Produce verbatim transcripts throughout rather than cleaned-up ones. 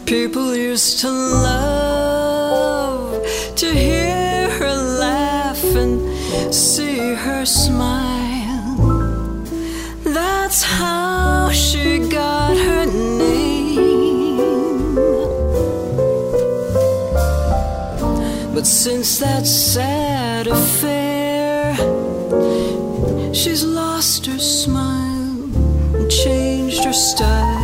People used to love to hear her laugh and see her smile. That's how she got her name. But since that sad affair, she's lost her smile and changed her style.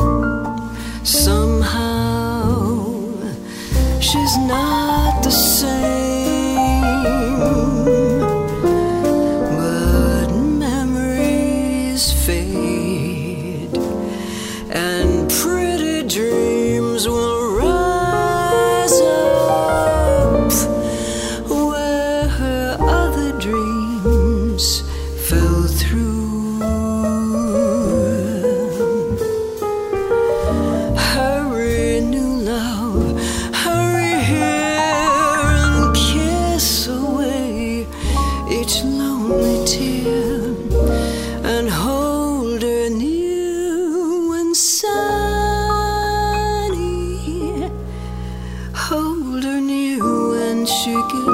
Somehow she's not the same, but memories fade and pretty dreams will rise up where her other dreams fell through. Each lonely tear and hold her new and sunny. Hold her new and she gets